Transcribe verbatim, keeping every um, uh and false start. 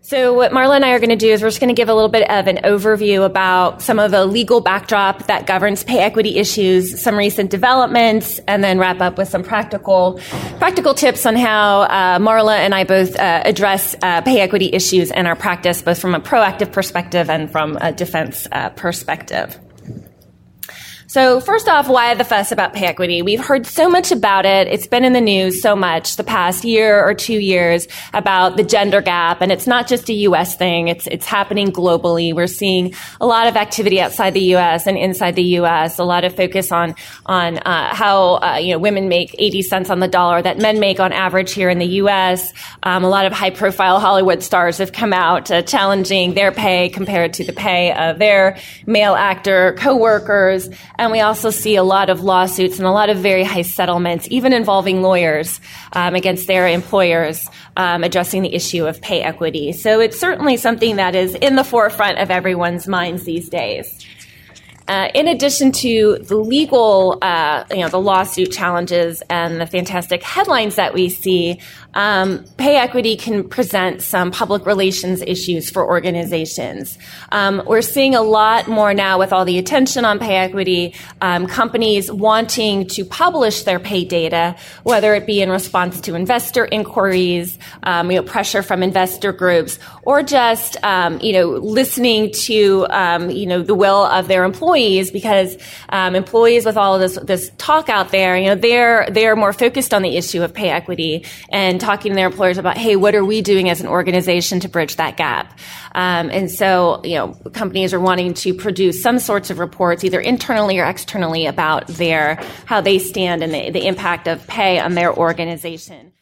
So what Marla and I are going to do is we're just going to give a little bit of an overview about some of the legal backdrop that governs pay equity issues, some recent developments, and then wrap up with some practical practical tips on how uh, Marla and I both uh, address uh, pay equity issues in our practice, both from a proactive perspective and from a defense uh, perspective. So first off, why the fuss about pay equity? We've heard so much about it. It's been in the news so much the past year or two years about the gender gap. And it's not just a U S thing. It's, it's happening globally. We're seeing a lot of activity outside the U S and inside the U S, a lot of focus on, on, uh, how, uh, you know, women make eighty cents on the dollar that men make on average here in the U S. Um, a lot of high profile Hollywood stars have come out uh, challenging their pay compared to the pay of their male actor coworkers. And we also see a lot of lawsuits and a lot of very high settlements, even involving lawyers um, against their employers, um, addressing the issue of pay equity. So it's certainly something that is in the forefront of everyone's minds these days. Uh, in addition to the legal, uh, you know, the lawsuit challenges and the fantastic headlines that we see, um, pay equity can present some public relations issues for organizations. Um, we're seeing a lot more now with all the attention on pay equity, um, companies wanting to publish their pay data, whether it be in response to investor inquiries, um, you know, pressure from investor groups, or just, um, you know, listening to, um, you know, the will of their employees. Because um, employees, with all of this this talk out there, you know, they're they're more focused on the issue of pay equity and talking to their employers about, hey, what are we doing as an organization to bridge that gap? Um, and so, you know, companies are wanting to produce some sorts of reports, either internally or externally, about their how they stand and the, the impact of pay on their organization.